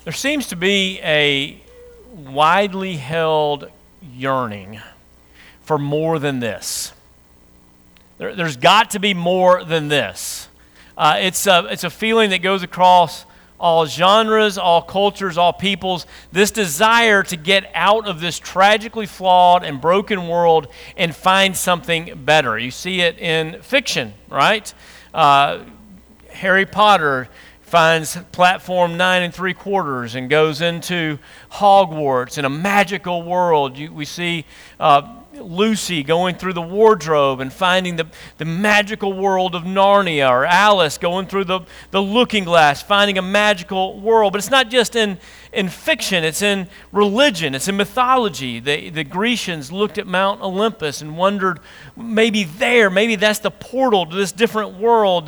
There seems to be a widely held yearning for more than this. There's got to be more than this. It's a feeling that goes across all genres, all cultures, all peoples. This desire to get out of this tragically flawed and broken world and find something better. You see it in fiction, right? Harry Potter finds platform 9 3/4 and goes into Hogwarts in a magical world. We see Lucy going through the wardrobe and finding the magical world of Narnia, or Alice going through the looking glass, finding a magical world. But it's not just in fiction, it's in religion, it's in mythology. The Grecians looked at Mount Olympus and wondered, maybe that's the portal to this different world.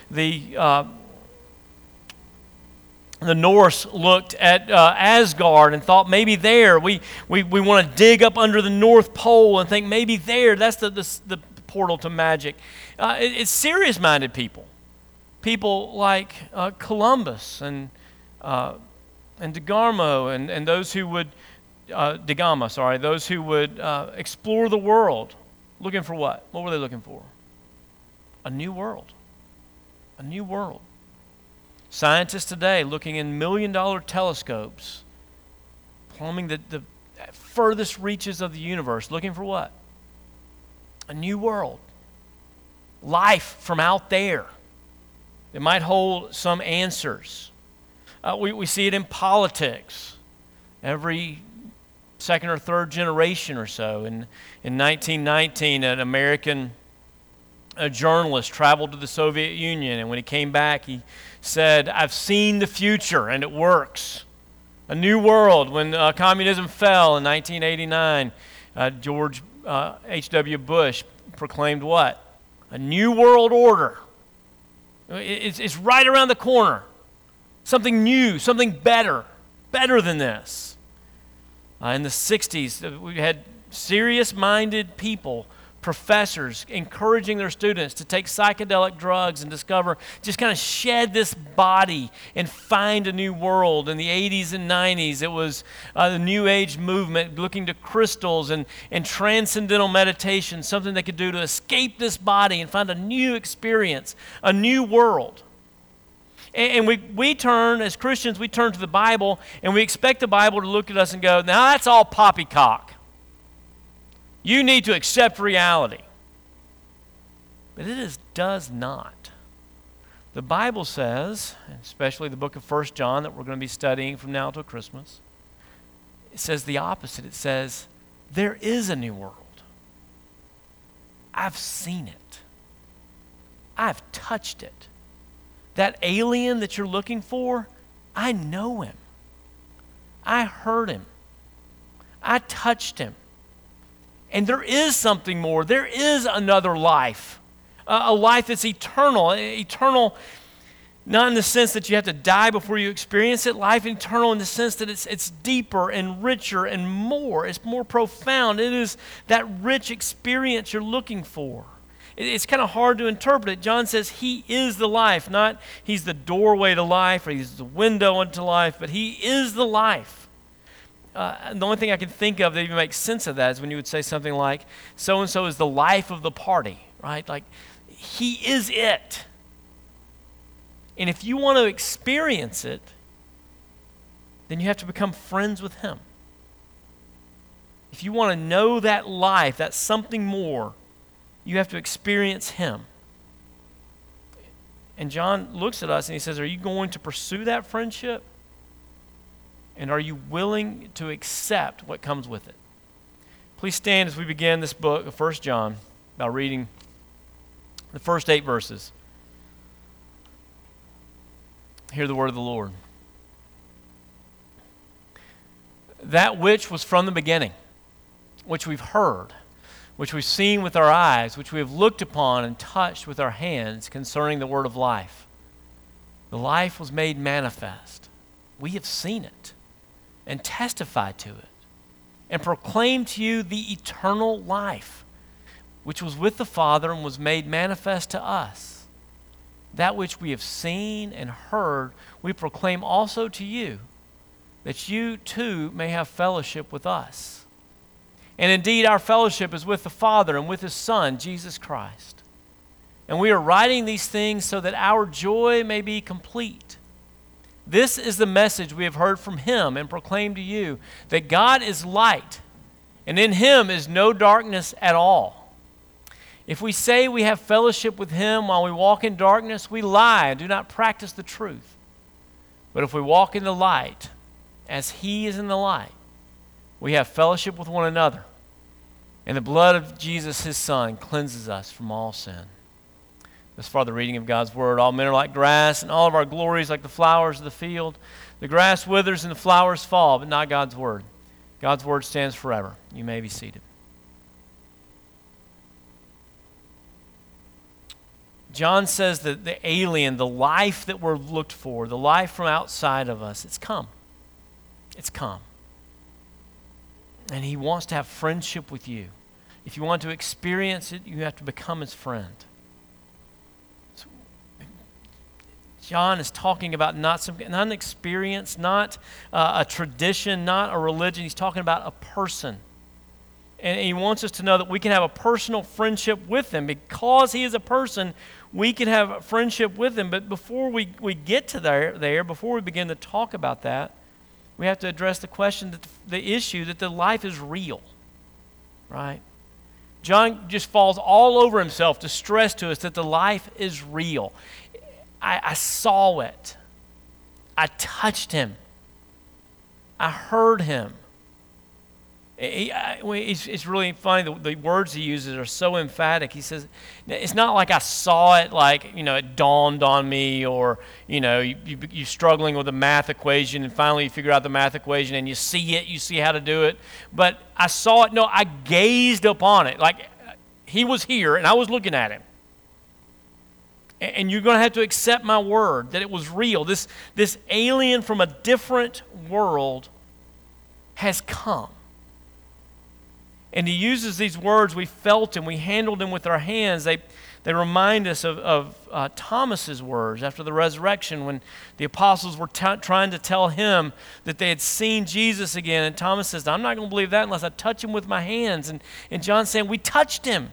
The Norse looked at Asgard and thought, maybe there, we want to dig up under the North Pole and think maybe there, that's the portal to magic. It's serious-minded people like Columbus and DeGarmo and those who would, those who would explore the world. Looking for what? What were they looking for? A new world. A new world. Scientists today looking in million-dollar telescopes, plumbing the furthest reaches of the universe, looking for what? A new world. Life from out there. It might hold some answers. We see it in politics. Every second or third generation or so. In 1919, an American journalist traveled to the Soviet Union, and when he came back, he said, "I've seen the future, and it works." A new world. When communism fell in 1989, George H.W. Bush proclaimed what? A new world order. It's right around the corner. Something new, something better than this. In the 60s, we had serious-minded people, professors, encouraging their students to take psychedelic drugs and discover, just kind of shed this body and find a new world. In the 80s and 90s, it was the New Age movement looking to crystals and transcendental meditation, something they could do to escape this body and find a new experience, a new world. And we turn, as Christians, we turn to the Bible, and we expect the Bible to look at us and go, now that's all poppycock. You need to accept reality. But it does not. The Bible says, especially the book of 1 John that we're going to be studying from now till Christmas, it says the opposite. It says, there is a new world. I've seen it. I've touched it. That alien that you're looking for, I know him. I heard him. I touched him. And there is something more. There is another life, a life that's eternal. Eternal, not in the sense that you have to die before you experience it. Life eternal in the sense that it's deeper and richer and more. It's more profound. It is that rich experience you're looking for. It's kind of hard to interpret it. John says he is the life, not he's the doorway to life or he's the window into life, but he is the life. The only thing I can think of that even makes sense of that is when you would say something like, so-and-so is the life of the party, right? Like, he is it. And if you want to experience it, then you have to become friends with him. If you want to know that life, that something more, you have to experience him. And John looks at us and he says, are you going to pursue that friendship? And are you willing to accept what comes with it? Please stand as we begin this book of 1 John by reading the first 8 verses. Hear the word of the Lord. That which was from the beginning, which we've heard, which we've seen with our eyes, which we have looked upon and touched with our hands concerning the word of life. The life was made manifest. We have seen it and testify to it, and proclaim to you the eternal life, which was with the Father and was made manifest to us. That which we have seen and heard, we proclaim also to you, that you too may have fellowship with us. And indeed, our fellowship is with the Father and with His Son, Jesus Christ. And we are writing these things so that our joy may be complete. This is the message we have heard from Him and proclaimed to you, that God is light, and in Him is no darkness at all. If we say we have fellowship with Him while we walk in darkness, we lie and do not practice the truth. But if we walk in the light, as He is in the light, we have fellowship with one another, and the blood of Jesus, His Son, cleanses us from all sin. Thus far, the reading of God's Word. All men are like grass, and all of our glories like the flowers of the field. The grass withers and the flowers fall, but not God's Word. God's Word stands forever. You may be seated. John says that the alien, the life that we're looked for, the life from outside of us, it's come. It's come. And He wants to have friendship with you. If you want to experience it, you have to become His friend. So, John is talking about not an experience, not a tradition, not a religion. He's talking about a person. And he wants us to know that we can have a personal friendship with Him. Because He is a person, we can have a friendship with Him. But before we get to there, before we begin to talk about that, we have to address the question, that the issue that the life is real, right? John just falls all over himself to stress to us that the life is real. I saw it. I touched Him. I heard Him. It's really funny, the words he uses are so emphatic. He says, it's not like I saw it, like, it dawned on me, or, you're struggling with a math equation and finally you figure out the math equation and you see it, you see how to do it. But I saw it, no, I gazed upon it. Like, He was here and I was looking at Him. And you're going to have to accept my word that it was real. This alien from a different world has come. And he uses these words, we felt Him, we handled Him with our hands. They remind us of Thomas's words after the resurrection when the apostles were trying to tell him that they had seen Jesus again. And Thomas says, I'm not going to believe that unless I touch Him with my hands. And John's saying, we touched Him.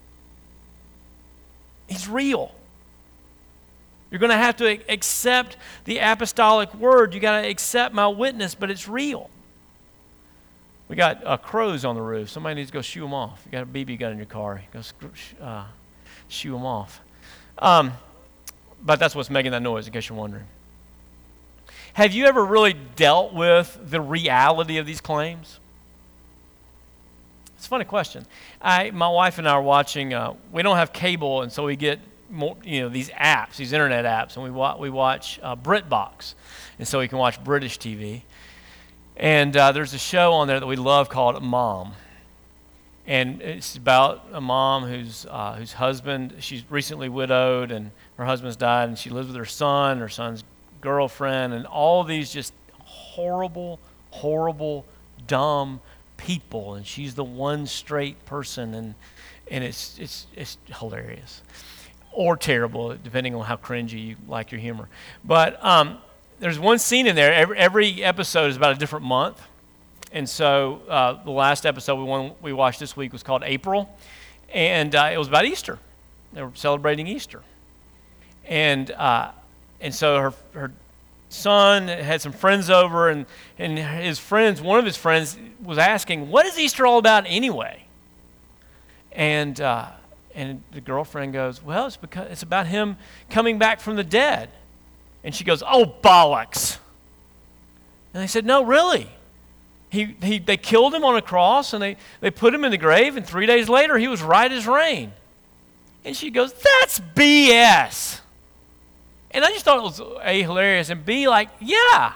He's real. You're going to have to accept the apostolic word. You got to accept my witness, but it's real. We got crows on the roof. Somebody needs to go shoo them off. You got a BB gun in your car. Go shoo them off. But that's what's making that noise, in case you're wondering. Have you ever really dealt with the reality of these claims? It's a funny question. My wife and I are watching. We don't have cable, and so we get more, these apps, these internet apps, and we watch BritBox, and so we can watch British TV. And there's a show on there that we love called Mom. And it's about a mom whose husband, she's recently widowed and her husband's died, and she lives with her son's girlfriend, and all these just horrible, horrible, dumb people. And she's the one straight person, and it's hilarious. Or terrible, depending on how cringy you like your humor. But there's one scene in there. Every episode is about a different month. And so the last episode we watched this week was called April. And it was about Easter. They were celebrating Easter. And so her son had some friends over, and his friends, one of his friends was asking, what is Easter all about anyway? And the girlfriend goes, well, it's about Him coming back from the dead. And she goes, oh, bollocks. And they said, no, really. They killed Him on a cross, and they put Him in the grave, and 3 days later, He was right as rain. And she goes, that's BS. And I just thought it was A, hilarious, and B, like, yeah.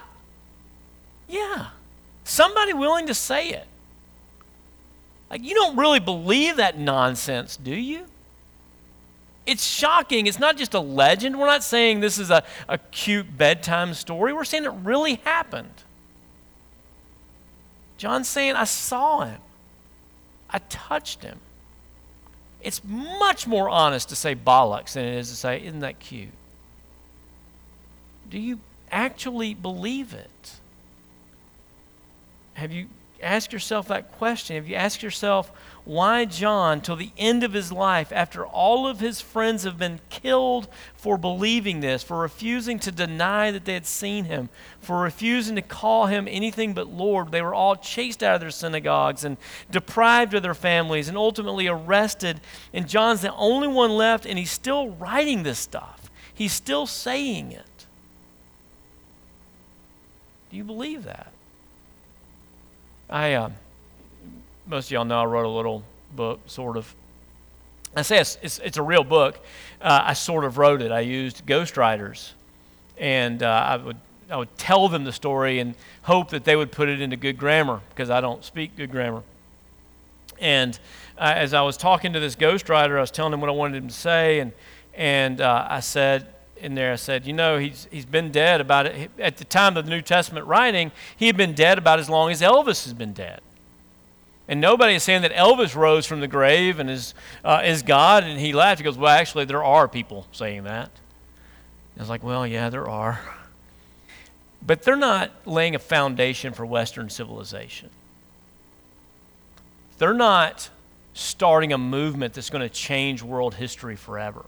Somebody willing to say it. Like, you don't really believe that nonsense, do you? It's shocking. It's not just a legend. We're not saying this is a cute bedtime story. We're saying it really happened. John's saying, I saw Him. I touched Him. It's much more honest to say bollocks than it is to say, isn't that cute? Do you actually believe it? Have you asked yourself that question? Have you asked yourself, why John, till the end of his life, after all of his friends have been killed for believing this, for refusing to deny that they had seen him, for refusing to call him anything but Lord, they were all chased out of their synagogues and deprived of their families and ultimately arrested, and John's the only one left, and he's still writing this stuff. He's still saying it. Do you believe that? Most of y'all know I wrote a little book, sort of. I say it's a real book. I sort of wrote it. I used ghostwriters, and I would tell them the story and hope that they would put it into good grammar, because I don't speak good grammar. And as I was talking to this ghostwriter, I was telling him what I wanted him to say, and I said in there, I said, he's been dead about it. At the time of the New Testament writing, he had been dead about as long as Elvis has been dead. And nobody is saying that Elvis rose from the grave and is God, and he laughed. He goes, well, actually, there are people saying that. I was like, well, yeah, there are. But they're not laying a foundation for Western civilization. They're not starting a movement that's going to change world history forever.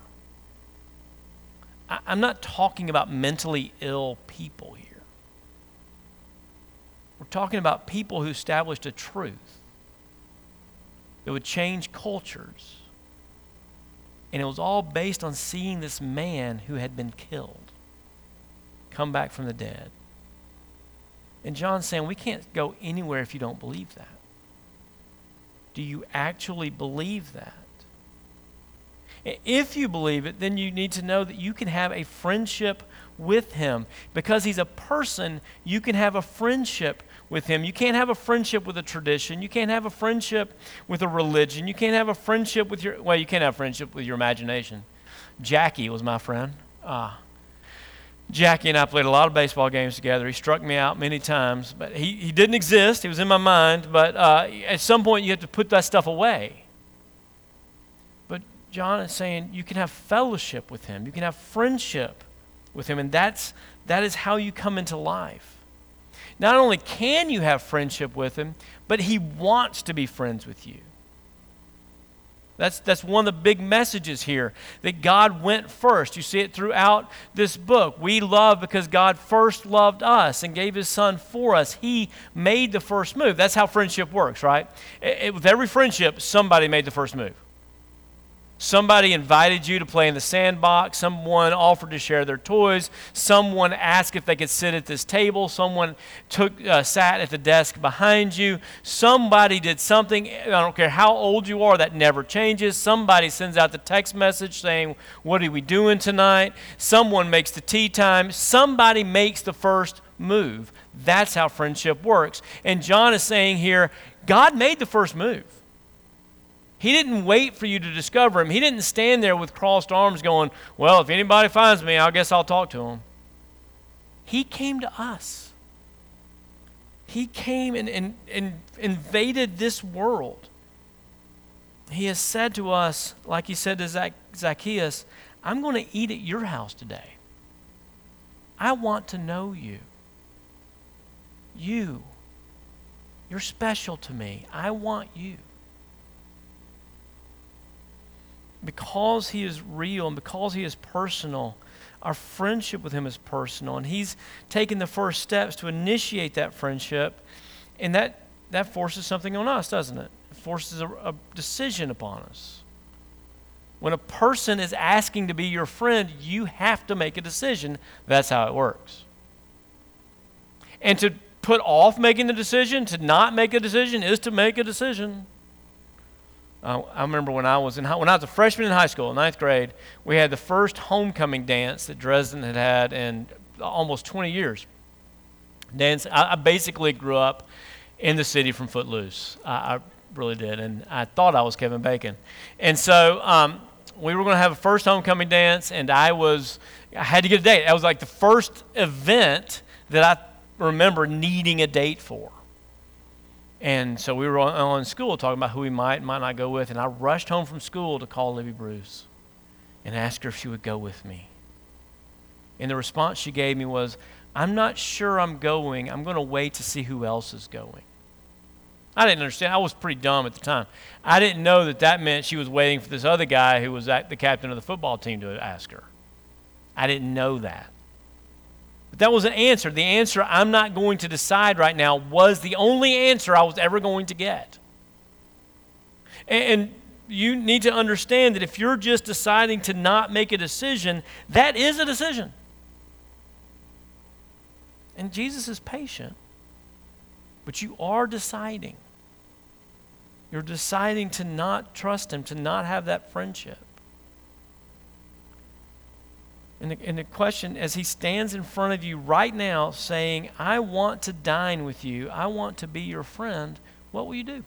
I'm not talking about mentally ill people here. We're talking about people who established a truth that would change cultures. And it was all based on seeing this man who had been killed come back from the dead. And John's saying, we can't go anywhere if you don't believe that. Do you actually believe that? If you believe it, then you need to know that you can have a friendship with him. Because he's a person, you can have a friendship with him. You can't have a friendship with a tradition. You can't have a friendship with a religion. You can't have a friendship with you can't have a friendship with your imagination. Jackie was my friend. Jackie and I played a lot of baseball games together. He struck me out many times, but he didn't exist. He was in my mind, but at some point you have to put that stuff away. But John is saying you can have fellowship with him. You can have friendship with him, and that is how you come into life. Not only can you have friendship with him, but he wants to be friends with you. That's one of the big messages here, that God went first. You see it throughout this book. We love because God first loved us and gave his son for us. He made the first move. That's how friendship works, right? With every friendship, somebody made the first move. Somebody invited you to play in the sandbox. Someone offered to share their toys. Someone asked if they could sit at this table. Someone sat at the desk behind you. Somebody did something. I don't care how old you are, that never changes. Somebody sends out the text message saying, what are we doing tonight? Someone makes the tea time. Somebody makes the first move. That's how friendship works. And John is saying here, God made the first move. He didn't wait for you to discover him. He didn't stand there with crossed arms going, well, if anybody finds me, I guess I'll talk to him. He came to us. He came and invaded this world. He has said to us, like he said to Zacchaeus, I'm going to eat at your house today. I want to know you. You're special to me. I want you. Because he is real and because he is personal, our friendship with him is personal. And he's taken the first steps to initiate that friendship. And that forces something on us, doesn't it? It forces a decision upon us. When a person is asking to be your friend, you have to make a decision. That's how it works. And to put off making the decision, to not make a decision, is to make a decision. I remember when I was a freshman in high school, 9th grade, we had the first homecoming dance that Dresden had had in almost 20 years. I basically grew up in the city from Footloose. I really did, and I thought I was Kevin Bacon. And so we were going to have a first homecoming dance, and I had to get a date. That was like the first event that I remember needing a date for. And so we were on school talking about who we might and might not go with. And I rushed home from school to call Libby Bruce and ask her if she would go with me. And the response she gave me was, I'm not sure I'm going. I'm going to wait to see who else is going. I didn't understand. I was pretty dumb at the time. I didn't know that that meant she was waiting for this other guy who was the captain of the football team to ask her. I didn't know that. But that was an answer. The answer, I'm not going to decide right now, was the only answer I was ever going to get. And you need to understand that if you're just deciding to not make a decision, that is a decision. And Jesus is patient. But you are deciding. You're deciding to not trust him, to not have that friendship. And the question, as he stands in front of you right now saying, I want to dine with you, I want to be your friend, what will you do?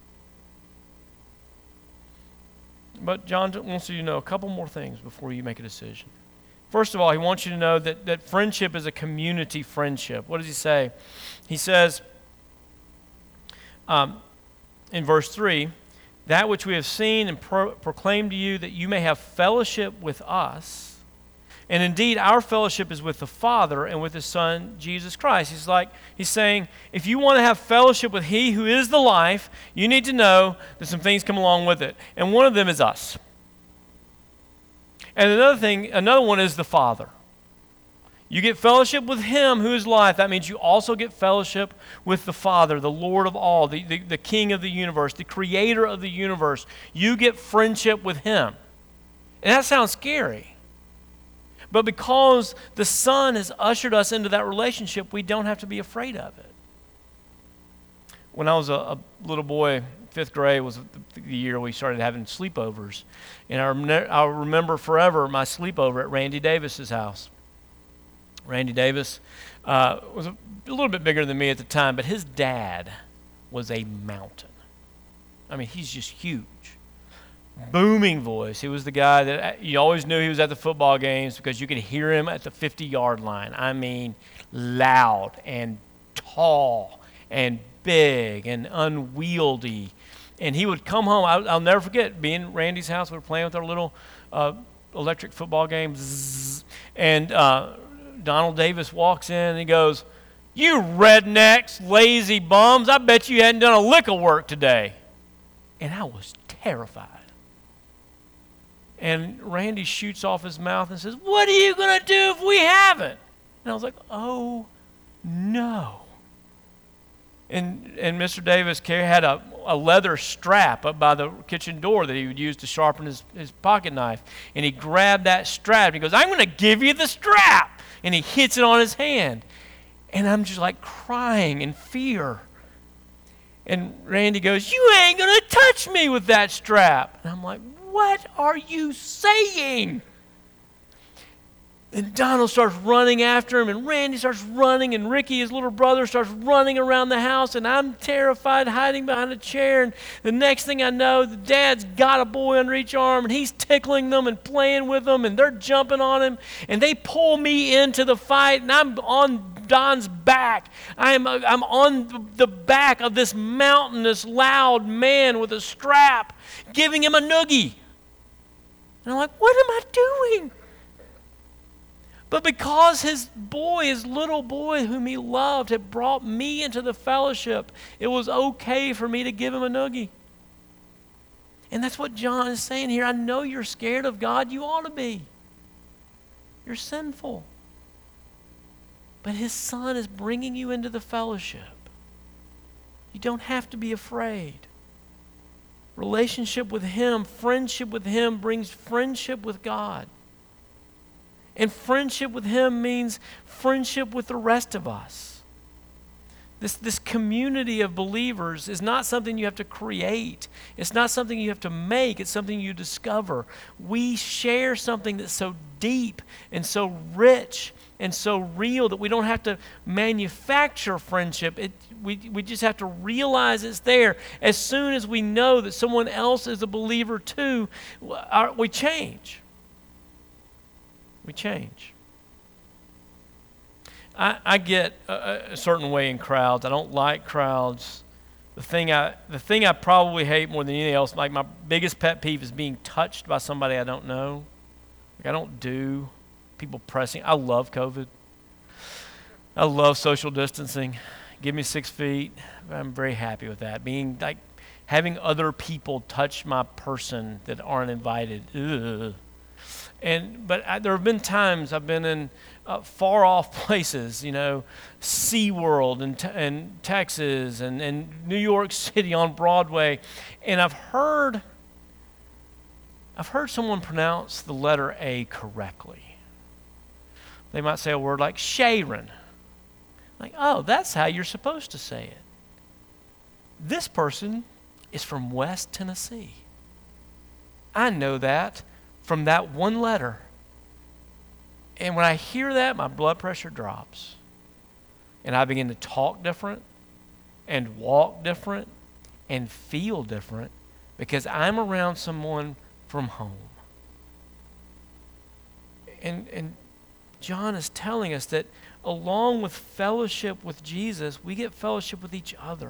But John wants you to know a couple more things before you make a decision. First of all, he wants you to know that friendship is a community friendship. What does he say? He says, in verse 3, that which we have seen and proclaimed to you, that you may have fellowship with us. And indeed, our fellowship is with the Father and with His Son, Jesus Christ. He's saying, if you want to have fellowship with He who is the life, you need to know that some things come along with it. And one of them is us. And another one is the Father. You get fellowship with Him who is life. That means you also get fellowship with the Father, the Lord of all, the King of the universe, the Creator of the universe. You get friendship with Him. And that sounds scary. But because the Son has ushered us into that relationship, we don't have to be afraid of it. When I was a little boy, 5th grade was the year we started having sleepovers. And I'll remember forever my sleepover at Randy Davis's house. Randy Davis was a little bit bigger than me at the time, but his dad was a mountain. I mean, he's just huge. Booming voice. He was the guy that you always knew he was at the football games because you could hear him at the 50-yard line. I mean, loud and tall and big and unwieldy. And he would come home. I'll never forget being at Randy's house. We were playing with our little electric football game. And Donald Davis walks in and he goes, "You rednecks, lazy bums, I bet you hadn't done a lick of work today." And I was terrified. And Randy shoots off his mouth and says, "What are you going to do if we haven't?" And I was like, oh, no. And Mr. Davis had a leather strap up by the kitchen door that he would use to sharpen his pocket knife. And he grabbed that strap and he goes, "I'm going to give you the strap." And he hits it on his hand. And I'm just like crying in fear. And Randy goes, "You ain't going to touch me with that strap." And I'm like, "What are you saying?" And Donald starts running after him, and Randy starts running, and Ricky, his little brother, starts running around the house, and I'm terrified, hiding behind a chair. And the next thing I know, the dad's got a boy under each arm, and he's tickling them and playing with them, and they're jumping on him, and they pull me into the fight, and I'm on Don's back. I'm on the back of this mountainous, loud man with a strap, giving him a noogie. And I'm like, what am I doing? But because his little boy whom he loved, had brought me into the fellowship, it was okay for me to give him a noogie. And that's what John is saying here. I know you're scared of God. You ought to be. You're sinful. But His Son is bringing you into the fellowship. You don't have to be afraid. Relationship with Him, friendship with Him brings friendship with God. And friendship with Him means friendship with the rest of us. This community of believers is not something you have to create. It's not something you have to make. It's something you discover. We share something that's so deep and so rich and so real that we don't have to manufacture friendship. We just have to realize it's there. As soon as we know that someone else is a believer too, we change. We change. I get a certain way in crowds. I don't like crowds. The thing I probably hate more than anything else, like my biggest pet peeve, is being touched by somebody I don't know. Like I don't do people pressing. I love COVID. I love social distancing. give me 6 feet. I'm very happy with that. Being like having other people touch my person that aren't invited. Ugh. But there have been times I've been in far off places, SeaWorld and Texas and New York City on Broadway, and I've heard someone pronounce the letter A correctly. They might say a word like Sharon. Like, oh, that's how you're supposed to say it. This person is from West Tennessee. I know that from that one letter. And when I hear that, my blood pressure drops. And I begin to talk different and walk different and feel different because I'm around someone from home. And John is telling us that along with fellowship with Jesus, we get fellowship with each other.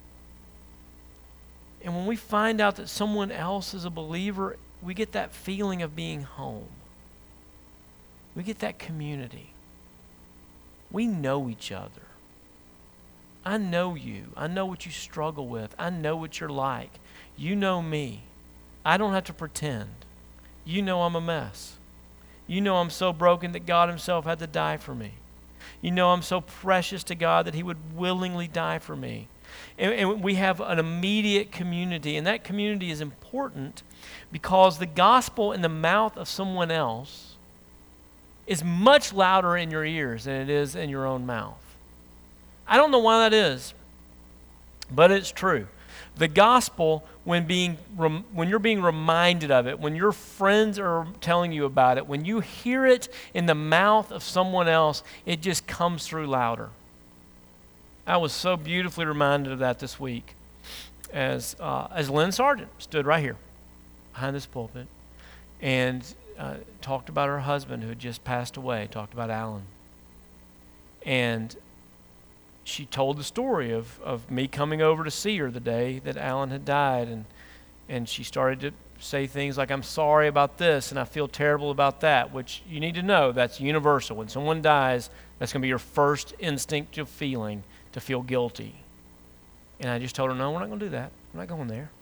And when we find out that someone else is a believer, we get that feeling of being home. We get that community. We know each other. I know you. I know what you struggle with. I know what you're like. You know me. I don't have to pretend. You know I'm a mess. You know I'm so broken that God himself had to die for me. You know I'm so precious to God that he would willingly die for me. And we have an immediate community, and that community is important because the gospel in the mouth of someone else is much louder in your ears than it is in your own mouth. I don't know why that is, but it's true. The gospel, when you're being reminded of it, when your friends are telling you about it, when you hear it in the mouth of someone else, it just comes through louder. I was so beautifully reminded of that this week as Lynn Sargent stood right here behind this pulpit and talked about her husband who had just passed away, talked about Alan. And she told the story of me coming over to see her the day that Alan had died, and she started to say things like, I'm sorry about this and I feel terrible about that, which you need to know that's universal. When someone dies, that's going to be your first instinctive feeling, to feel guilty. And I just told her, no, we're not going to do that. We're not going there.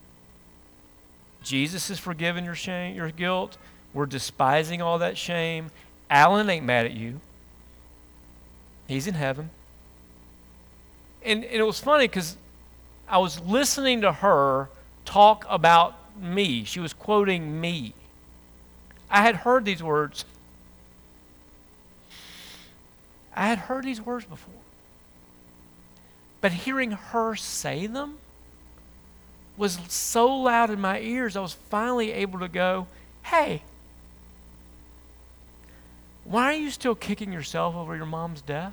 Jesus has forgiven your shame, your guilt. We're despising all that shame. Alan ain't mad at you. He's in heaven. And it was funny because I was listening to her talk about me. She was quoting me. I had heard these words. I had heard these words before. But hearing her say them was so loud in my ears, I was finally able to go, hey, why are you still kicking yourself over your mom's death?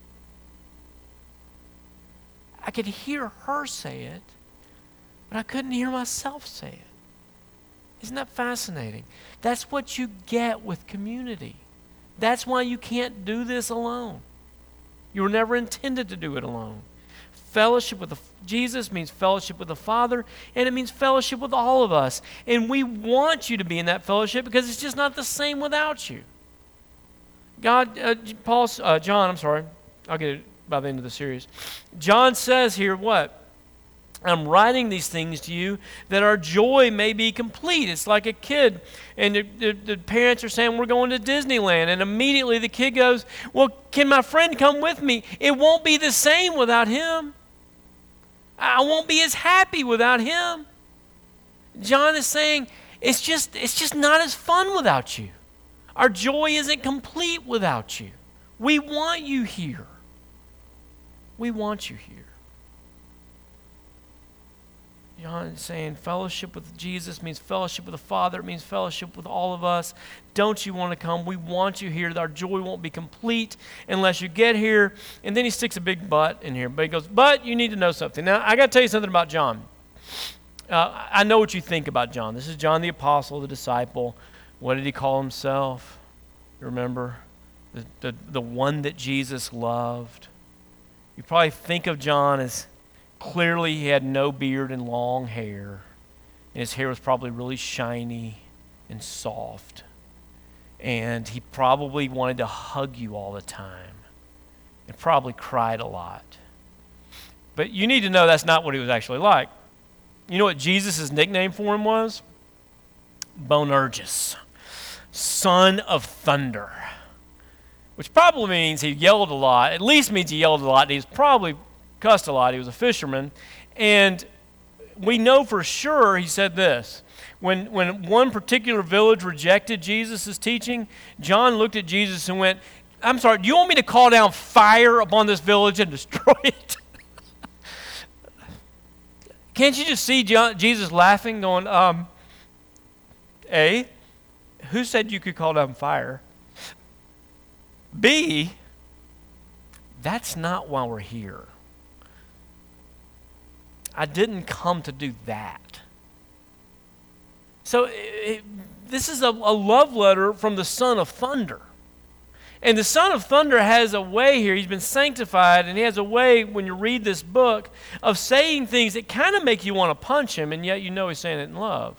I could hear her say it, but I couldn't hear myself say it. Isn't that fascinating? That's what you get with community. That's why you can't do this alone. You were never intended to do it alone. Fellowship with Jesus means fellowship with the Father, and it means fellowship with all of us. And we want you to be in that fellowship because it's just not the same without you. John, I'll get it by the end of the series. John says here what? I'm writing these things to you that our joy may be complete. It's like a kid, and the parents are saying, we're going to Disneyland, and immediately the kid goes, well, can my friend come with me? It won't be the same without him. I won't be as happy without him. John is saying, it's just not as fun without you. Our joy isn't complete without you. We want you here. We want you here. John is saying fellowship with Jesus means fellowship with the Father. It means fellowship with all of us. Don't you want to come? We want you here. Our joy won't be complete unless you get here. And then he sticks a big but in here. But he goes, but you need to know something. Now, I got to tell you something about John. I know what you think about John. This is John the Apostle, the disciple. What did he call himself? You remember? The one that Jesus loved. You probably think of John as clearly he had no beard and long hair. And his hair was probably really shiny and soft. And he probably wanted to hug you all the time. And probably cried a lot. But you need to know that's not what he was actually like. You know what Jesus' nickname for him was? Boanerges, son of thunder, which probably means he yelled a lot. At least means he yelled a lot. He was probably cussed a lot. He was a fisherman. And we know for sure he said this. When one particular village rejected Jesus' teaching, John looked at Jesus and went, I'm sorry, do you want me to call down fire upon this village and destroy it? Can't you just see Jesus laughing, going, A, who said you could call down fire? B, that's not why we're here. I didn't come to do that. So this is a love letter from the Son of Thunder. And the Son of Thunder has a way here. He's been sanctified, and he has a way, when you read this book, of saying things that kind of make you want to punch him, and yet you know he's saying it in love.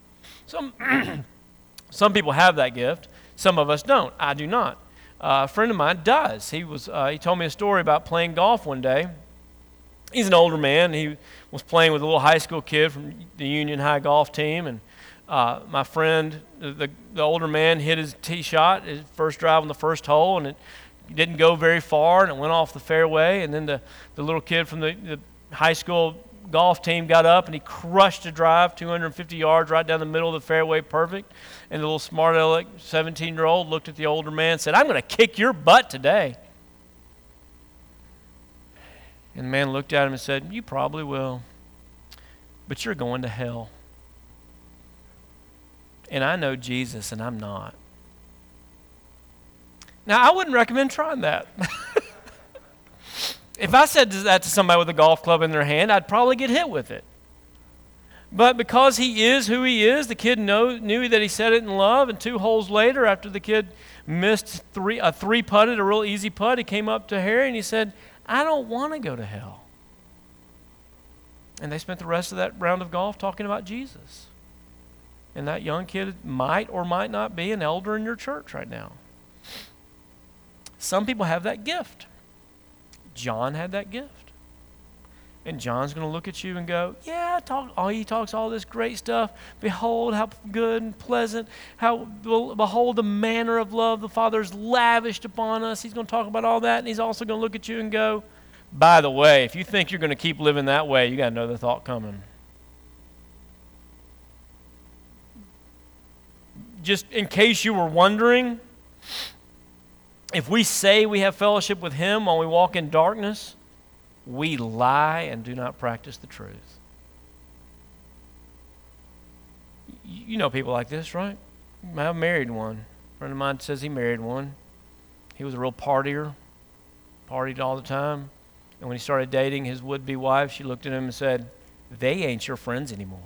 Some people have that gift. Some of us don't. I do not. A friend of mine does. He told me a story about playing golf one day. He's an older man. He was playing with a little high school kid from the Union High golf team, and my friend, the older man, hit his tee shot, his first drive on the first hole, and it didn't go very far, and it went off the fairway. And then the little kid from the high school golf team got up, and he crushed a drive 250 yards right down the middle of the fairway, perfect. And the little smart aleck 17-year-old looked at the older man and said, I'm going to kick your butt today. And the man looked at him and said, you probably will, but you're going to hell. And I know Jesus, and I'm not. Now, I wouldn't recommend trying that. If I said that to somebody with a golf club in their hand, I'd probably get hit with it. But because he is who he is, the kid knew that he said it in love, and 2 holes later, after the kid missed a three-putted, a real easy putt, he came up to Harry and he said, I don't want to go to hell. And they spent the rest of that round of golf talking about Jesus. And that young kid might or might not be an elder in your church right now. Some people have that gift. John had that gift. And John's going to look at you and go, yeah, he talks all this great stuff. Behold how good and pleasant, behold the manner of love the Father's lavished upon us. He's going to talk about all that, and he's also going to look at you and go, by the way, if you think you're going to keep living that way, you got another thought coming. Just in case you were wondering, if we say we have fellowship with him while we walk in darkness, we lie and do not practice the truth. You know people like this, right? I've married one. A friend of mine says he married one. He was a real partier, partied all the time. And when he started dating his would-be wife, she looked at him and said, they ain't your friends anymore.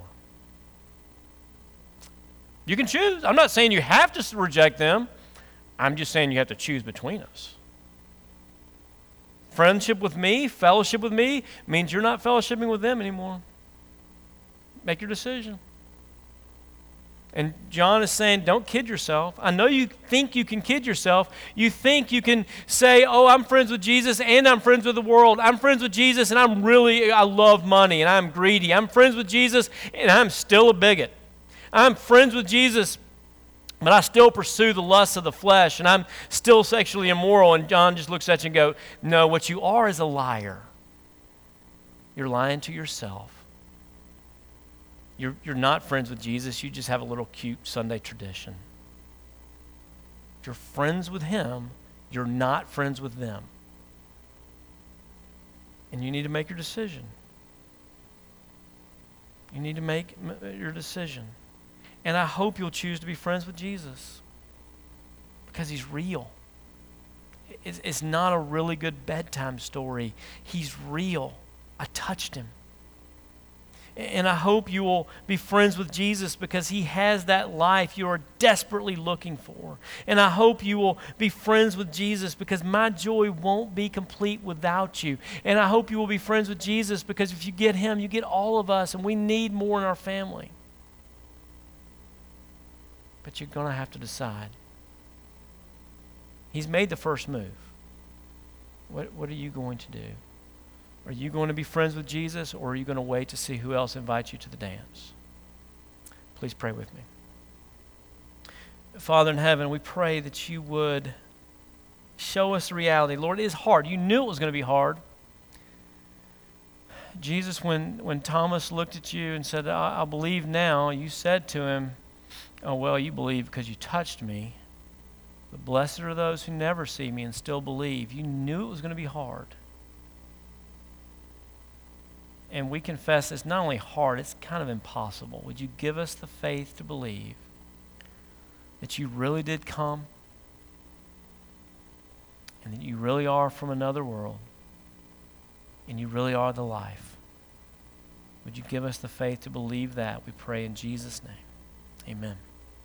You can choose. I'm not saying you have to reject them. I'm just saying you have to choose between us. Friendship with me, fellowship with me, means you're not fellowshipping with them anymore. Make your decision. And John is saying, don't kid yourself. I know you think you can kid yourself. You think you can say, oh, I'm friends with Jesus and I'm friends with the world. I'm friends with Jesus and I love money and I'm greedy. I'm friends with Jesus and I'm still a bigot. I'm friends with Jesus, but I still pursue the lusts of the flesh, and I'm still sexually immoral. And John just looks at you and goes, no, what you are is a liar. You're lying to yourself. You're not friends with Jesus. You just have a little cute Sunday tradition. If you're friends with him, you're not friends with them. And you need to make your decision. You need to make your decision. And I hope you'll choose to be friends with Jesus because he's real. It's not a really good bedtime story. He's real. I touched him. And I hope you will be friends with Jesus because he has that life you are desperately looking for. And I hope you will be friends with Jesus because my joy won't be complete without you. And I hope you will be friends with Jesus because if you get him, you get all of us, and we need more in our family. But you're going to have to decide. He's made the first move. What are you going to do? Are you going to be friends with Jesus, or are you going to wait to see who else invites you to the dance? Please pray with me. Father in heaven, we pray that you would show us the reality. Lord, it is hard. You knew it was going to be hard. Jesus, when Thomas looked at you and said, I believe now, you said to him, oh, well, you believe because you touched me. But blessed are those who never see me and still believe. You knew it was going to be hard. And we confess it's not only hard, it's kind of impossible. Would you give us the faith to believe that you really did come and that you really are from another world and you really are the life? Would you give us the faith to believe that? We pray in Jesus' name. Amen.